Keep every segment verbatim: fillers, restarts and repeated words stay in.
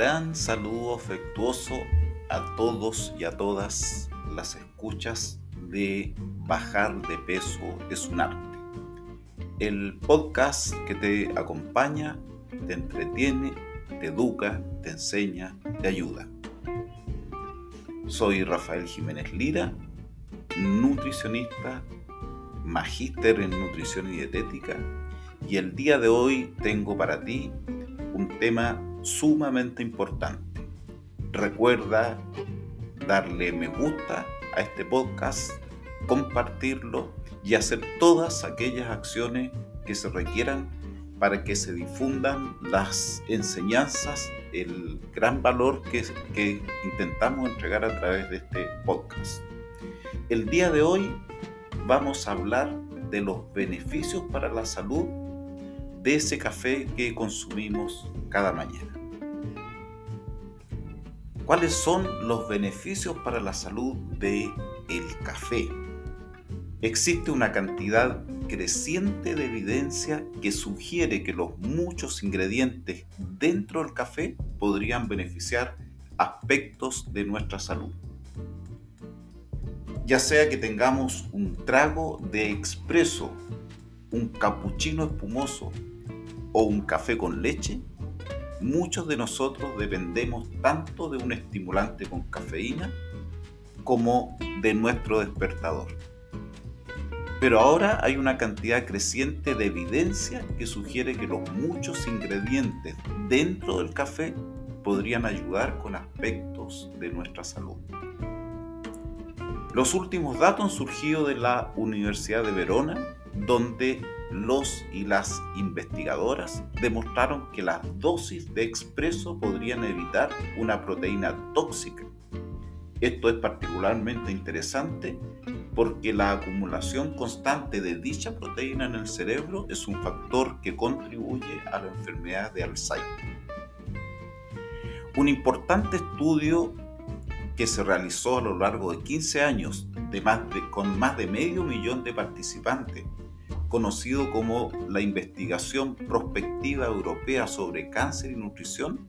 gran saludo afectuoso a todos y a todas las escuchas de Bajar de Peso es un Arte. El podcast que te acompaña, te entretiene, te educa, te enseña, te ayuda. Soy Rafael Jiménez Lira, nutricionista, magíster en nutrición y dietética, y el día de hoy tengo para ti un tema sumamente importante. Recuerda darle me gusta a este podcast, compartirlo y hacer todas aquellas acciones que se requieran para que se difundan las enseñanzas, el gran valor que, que intentamos entregar a través de este podcast. El día de hoy vamos a hablar de los beneficios para la salud de ese café que consumimos cada mañana. ¿Cuáles son los beneficios para la salud del café? Existe una cantidad creciente de evidencia que sugiere que los muchos ingredientes dentro del café podrían beneficiar aspectos de nuestra salud. Ya sea que tengamos un trago de expreso, un capuchino espumoso o un café con leche, muchos de nosotros dependemos tanto de un estimulante con cafeína como de nuestro despertador. Pero ahora hay una cantidad creciente de evidencia que sugiere que los muchos ingredientes dentro del café podrían ayudar con aspectos de nuestra salud. Los últimos datos han surgido de la Universidad de Verona, donde los y las investigadoras demostraron que las dosis de expreso podrían evitar una proteína tóxica. Esto es particularmente interesante porque la acumulación constante de dicha proteína en el cerebro es un factor que contribuye a la enfermedad de Alzheimer. Un importante estudio que se realizó a lo largo de quince años de más de, con más de medio millón de participantes, conocido como la Investigación Prospectiva Europea sobre Cáncer y Nutrición,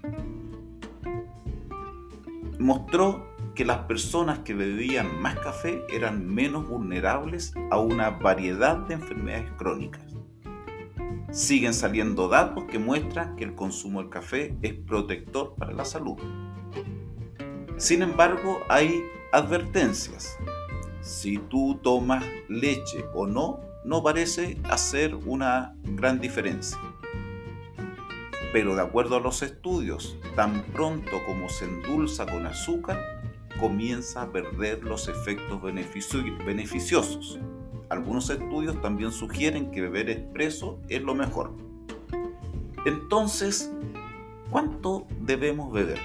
mostró que las personas que bebían más café eran menos vulnerables a una variedad de enfermedades crónicas. Siguen saliendo datos que muestran que el consumo del café es protector para la salud. Sin embargo, hay advertencias. Si tú tomas leche o no, no parece hacer una gran diferencia. Pero de acuerdo a los estudios, tan pronto como se endulza con azúcar, comienza a perder los efectos beneficio- beneficiosos. Algunos estudios también sugieren que beber expreso es lo mejor. Entonces, ¿cuánto debemos beber?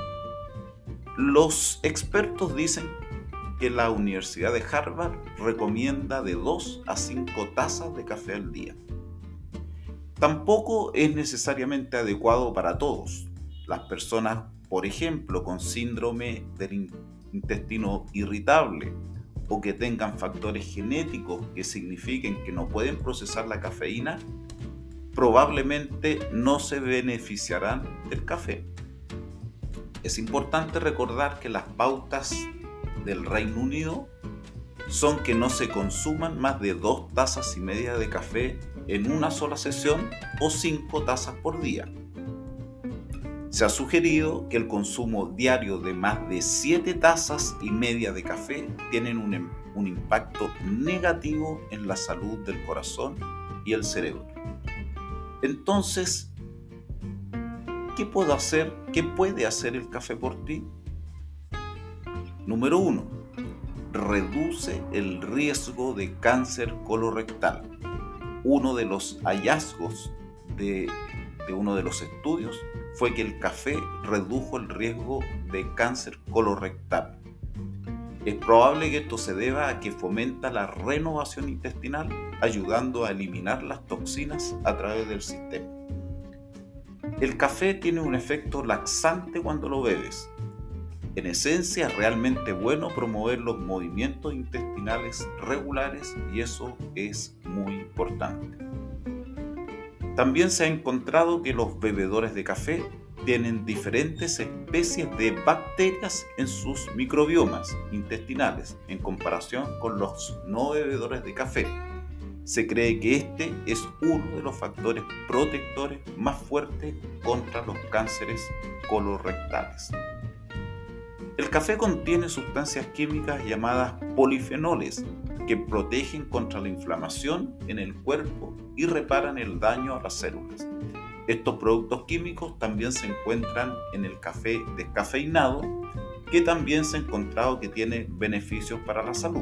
Los expertos dicen que la Universidad de Harvard recomienda de dos a cinco tazas de café al día. Tampoco es necesariamente adecuado para todos. Las personas, por ejemplo, con síndrome del intestino irritable o que tengan factores genéticos que signifiquen que no pueden procesar la cafeína, probablemente no se beneficiarán del café. Es importante recordar que las pautas del Reino Unido son que no se consuman más de dos tazas y media de café en una sola sesión o cinco tazas por día. Se ha sugerido que el consumo diario de más de siete tazas y media de café tienen un, un impacto negativo en la salud del corazón y el cerebro. Entonces, ¿qué puedo hacer? ¿Qué puede hacer el café por ti? Número uno, reduce el riesgo de cáncer colorectal. Uno de los hallazgos de, de uno de los estudios fue que el café redujo el riesgo de cáncer colorectal. Es probable que esto se deba a que fomenta la renovación intestinal, ayudando a eliminar las toxinas a través del sistema. El café tiene un efecto laxante cuando lo bebes. En esencia, es realmente bueno promover los movimientos intestinales regulares y eso es muy importante. También se ha encontrado que los bebedores de café tienen diferentes especies de bacterias en sus microbiomas intestinales en comparación con los no bebedores de café. Se cree que este es uno de los factores protectores más fuertes contra los cánceres colorectales. El café contiene sustancias químicas llamadas polifenoles que protegen contra la inflamación en el cuerpo y reparan el daño a las células. Estos productos químicos también se encuentran en el café descafeinado, que también se ha encontrado que tiene beneficios para la salud.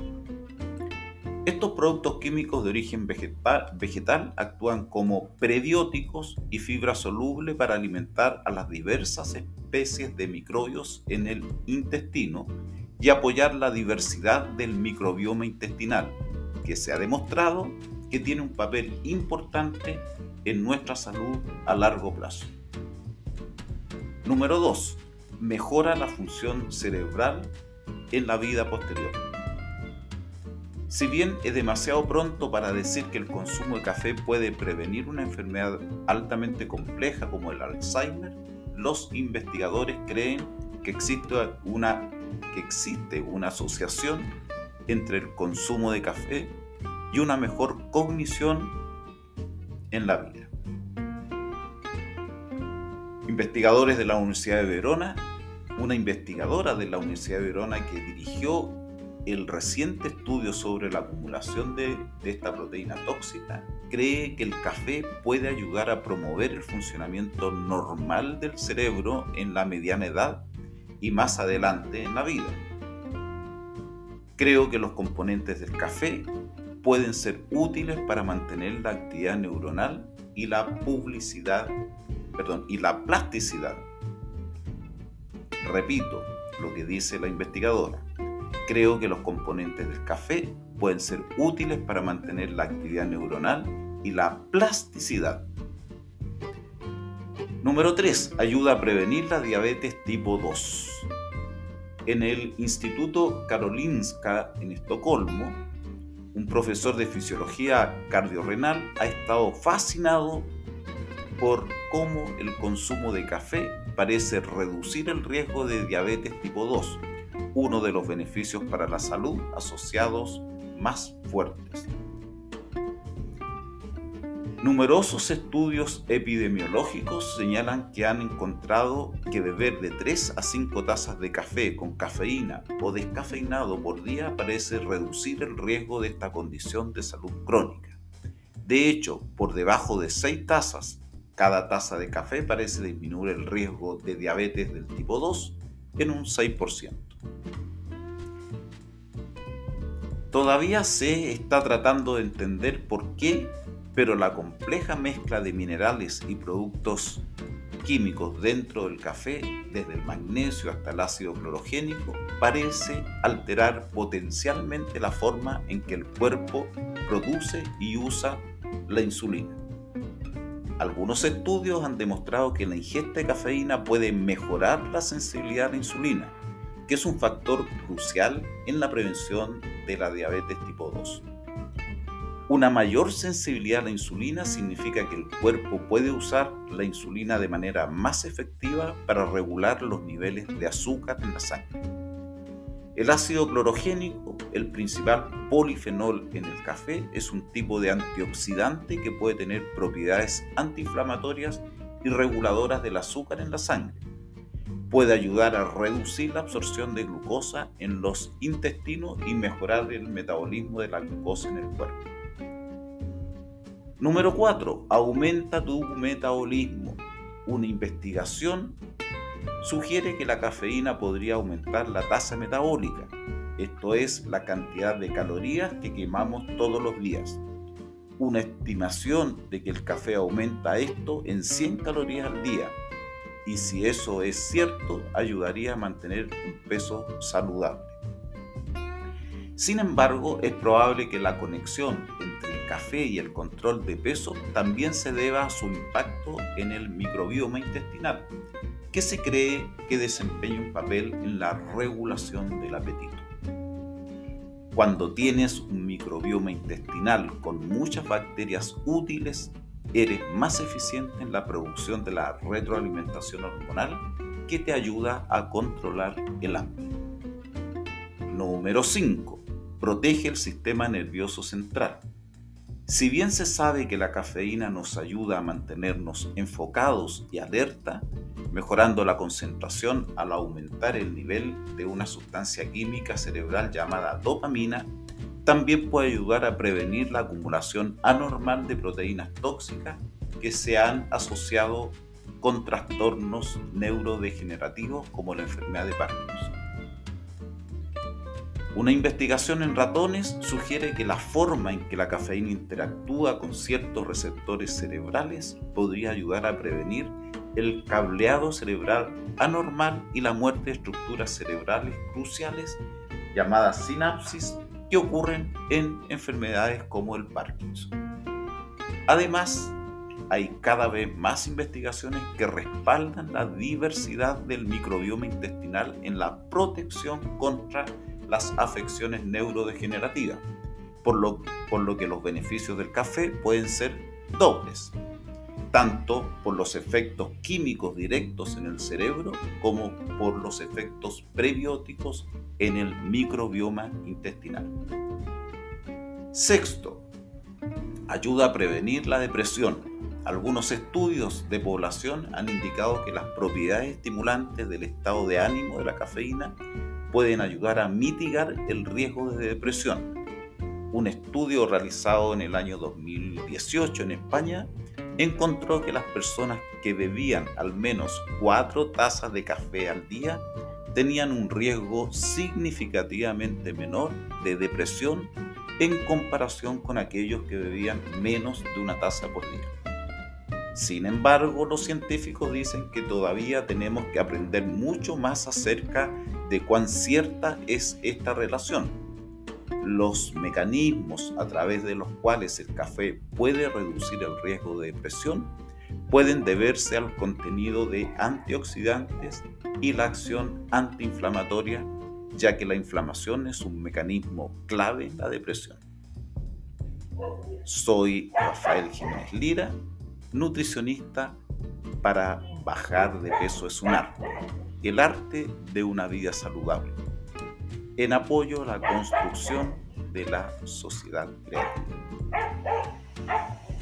Estos productos químicos de origen vegetal, vegetal actúan como prebióticos y fibra soluble para alimentar a las diversas especies de microbios en el intestino y apoyar la diversidad del microbioma intestinal, que se ha demostrado que tiene un papel importante en nuestra salud a largo plazo. Número dos. Mejora la función cerebral en la vida posterior. Si bien es demasiado pronto para decir que el consumo de café puede prevenir una enfermedad altamente compleja como el Alzheimer, los investigadores creen que existe una, que existe una asociación entre el consumo de café y una mejor cognición en la vida. Investigadores de la Universidad de Verona, una investigadora de la Universidad de Verona que dirigió el reciente estudio sobre la acumulación de, de esta proteína tóxica, cree que el café puede ayudar a promover el funcionamiento normal del cerebro en la mediana edad y más adelante en la vida. Creo que los componentes del café pueden ser útiles para mantener la actividad neuronal y la publicidad, perdón, y la plasticidad. Repito lo que dice la investigadora. Creo que los componentes del café pueden ser útiles para mantener la actividad neuronal y la plasticidad. Número tres. Ayuda a prevenir la diabetes tipo dos. En el Instituto Karolinska en Estocolmo, un profesor de fisiología cardiorrenal ha estado fascinado por cómo el consumo de café parece reducir el riesgo de diabetes tipo dos, uno de los beneficios para la salud asociados más fuertes. Numerosos estudios epidemiológicos señalan que han encontrado que beber de tres a cinco tazas de café con cafeína o descafeinado por día parece reducir el riesgo de esta condición de salud crónica. De hecho, por debajo de seis tazas cada taza de café parece disminuir el riesgo de diabetes del tipo dos en un seis por ciento. Todavía se está tratando de entender por qué, pero la compleja mezcla de minerales y productos químicos dentro del café, desde el magnesio hasta el ácido clorogénico, parece alterar potencialmente la forma en que el cuerpo produce y usa la insulina. Algunos estudios han demostrado que la ingesta de cafeína puede mejorar la sensibilidad a la insulina, que es un factor crucial en la prevención de la diabetes tipo dos. Una mayor sensibilidad a la insulina significa que el cuerpo puede usar la insulina de manera más efectiva para regular los niveles de azúcar en la sangre. El ácido clorogénico, el principal polifenol en el café, es un tipo de antioxidante que puede tener propiedades antiinflamatorias y reguladoras del azúcar en la sangre. Puede ayudar a reducir la absorción de glucosa en los intestinos y mejorar el metabolismo de la glucosa en el cuerpo. Número cuatro. Aumenta tu metabolismo. Una investigación sugiere que la cafeína podría aumentar la tasa metabólica, esto es, la cantidad de calorías que quemamos todos los días. Una estimación de que el café aumenta esto en cien calorías al día, y si eso es cierto, ayudaría a mantener un peso saludable. Sin embargo, es probable que la conexión entre el café y el control de peso también se deba a su impacto en el microbioma intestinal, que se cree que desempeña un papel en la regulación del apetito. Cuando tienes un microbioma intestinal con muchas bacterias útiles, eres más eficiente en la producción de la retroalimentación hormonal que te ayuda a controlar el hambre. Número cinco. Protege el sistema nervioso central. Si bien se sabe que la cafeína nos ayuda a mantenernos enfocados y alerta, mejorando la concentración al aumentar el nivel de una sustancia química cerebral llamada dopamina, también puede ayudar a prevenir la acumulación anormal de proteínas tóxicas que se han asociado con trastornos neurodegenerativos como la enfermedad de Parkinson. Una investigación en ratones sugiere que la forma en que la cafeína interactúa con ciertos receptores cerebrales podría ayudar a prevenir el cableado cerebral anormal y la muerte de estructuras cerebrales cruciales llamadas sinapsis que ocurren en enfermedades como el Parkinson. Además, hay cada vez más investigaciones que respaldan la diversidad del microbioma intestinal en la protección contra las afecciones neurodegenerativas, por lo, por lo que los beneficios del café pueden ser dobles, tanto por los efectos químicos directos en el cerebro como por los efectos prebióticos en el microbioma intestinal. Sexto, ayuda a prevenir la depresión. Algunos estudios de población han indicado que las propiedades estimulantes del estado de ánimo de la cafeína pueden ayudar a mitigar el riesgo de depresión. Un estudio realizado en el año dos mil dieciocho en España encontró que las personas que bebían al menos cuatro tazas de café al día tenían un riesgo significativamente menor de depresión en comparación con aquellos que bebían menos de una taza por día. Sin embargo, los científicos dicen que todavía tenemos que aprender mucho más acerca de cuán cierta es esta relación. Los mecanismos a través de los cuales el café puede reducir el riesgo de depresión pueden deberse al contenido de antioxidantes y la acción antiinflamatoria, ya que la inflamación es un mecanismo clave en la depresión. Soy Rafael Jiménez Lira, nutricionista. Para bajar de peso es un arte, el arte de una vida saludable, en apoyo a la construcción de la sociedad creativa.